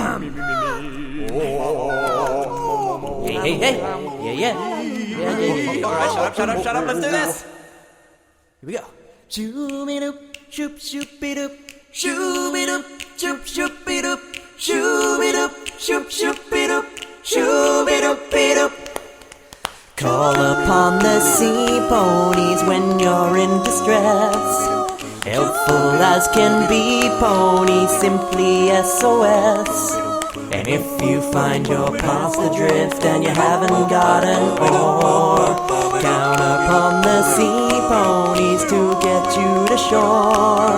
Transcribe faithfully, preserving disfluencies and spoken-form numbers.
Hey, hey, hey. Yeah, yeah. Yeah, yeah, yeah, yeah. All right, shut up, shut up, shut up. Let's do this. Here we go. Shoo-be-doop, shoop, shoop-be-doop. Shoo-be-doop, shoop, shoop-be-doop. Shoo-be-doop, shoop, shoop-be-doop. Shoo-be-doop-be-doop. Call upon the sea ponies when you're in distress. Helpful as can be, ponies, simply S O S. And if you find you're past the drift and you haven't got an oar, count upon the sea ponies to get you to shore.